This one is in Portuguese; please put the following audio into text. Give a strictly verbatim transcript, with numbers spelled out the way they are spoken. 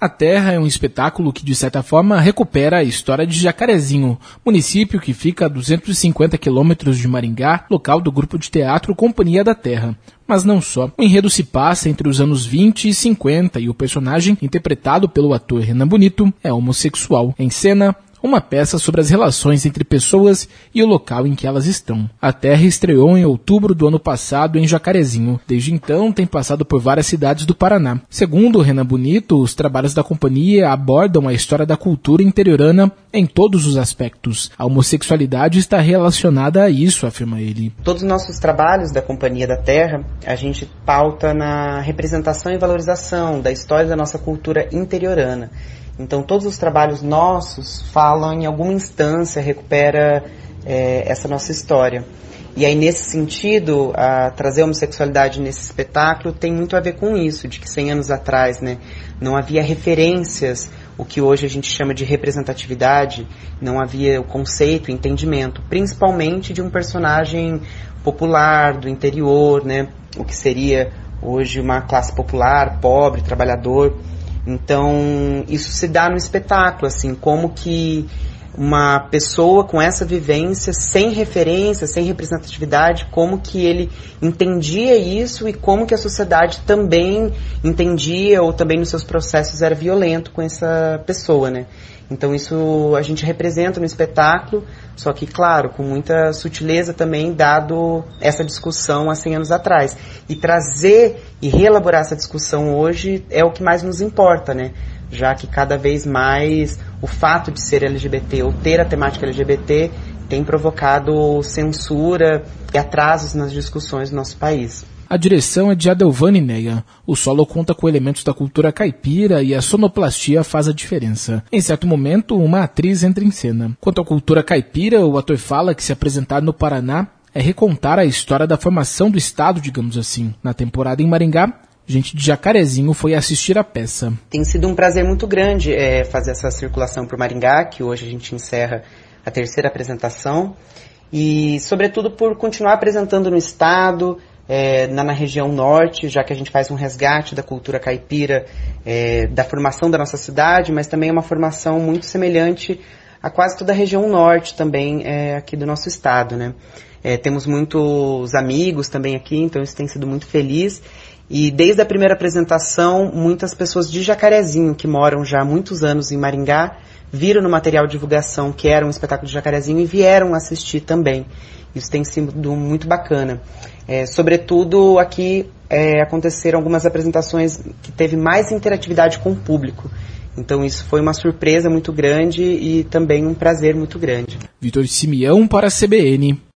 A Terra é um espetáculo que, de certa forma, recupera a história de Jacarezinho, município que fica a duzentos e cinquenta quilômetros de Maringá, local do grupo de teatro Companhia da Terra. Mas não só. O enredo se passa entre os anos vinte e cinquenta e o personagem, interpretado pelo ator Renan Bonito, é homossexual. Em cena, uma peça sobre as relações entre pessoas e o local em que elas estão. A Terra estreou em outubro do ano passado em Jacarezinho. Desde então, tem passado por várias cidades do Paraná. Segundo Renan Bonito, os trabalhos da companhia abordam a história da cultura interiorana em todos os aspectos. A homossexualidade está relacionada a isso, afirma ele. Todos os nossos trabalhos da Companhia da Terra, a gente pauta na representação e valorização da história da nossa cultura interiorana. Então, todos os trabalhos nossos falam, em alguma instância, recupera é, essa nossa história. E aí, nesse sentido, a trazer a homossexualidade nesse espetáculo tem muito a ver com isso, de que cem anos atrás, né, não havia referências, o que hoje a gente chama de representatividade, não havia o conceito, o entendimento, principalmente de um personagem popular, do interior, né, o que seria hoje uma classe popular, pobre, trabalhador. Então, isso se dá no espetáculo, assim, como que uma pessoa com essa vivência, sem referência, sem representatividade, como que ele entendia isso e como que a sociedade também entendia ou também nos seus processos era violento com essa pessoa, né? Então isso a gente representa no espetáculo, só que, claro, com muita sutileza também, dado essa discussão há cem anos atrás. E trazer e reelaborar essa discussão hoje é o que mais nos importa, né? Já que cada vez mais o fato de ser L G B T ou ter a temática L G B T tem provocado censura e atrasos nas discussões do nosso país. A direção é de Adelvane Neia. O solo conta com elementos da cultura caipira e a sonoplastia faz a diferença. Em certo momento, uma atriz entra em cena. Quanto à cultura caipira, o ator fala que se apresentar no Paraná é recontar a história da formação do estado, digamos assim. Na temporada em Maringá, gente de Jacarezinho foi assistir a peça. Tem sido um prazer muito grande é, fazer essa circulação para o Maringá, que hoje a gente encerra a terceira apresentação. E, sobretudo, por continuar apresentando no estado, É, na, na região norte, já que a gente faz um resgate da cultura caipira, é, da formação da nossa cidade, mas também é uma formação muito semelhante a quase toda a região norte também é, aqui do nosso estado, né? É, temos muitos amigos também aqui, então isso tem sido muito feliz. E desde a primeira apresentação, muitas pessoas de Jacarezinho, que moram já há muitos anos em Maringá, viram no material de divulgação que era um espetáculo de Jacarezinho e vieram assistir também. Isso tem sido muito bacana. É, sobretudo, aqui é, aconteceram algumas apresentações que teve mais interatividade com o público. Então isso foi uma surpresa muito grande e também um prazer muito grande. Vitor Simeão para a C B N.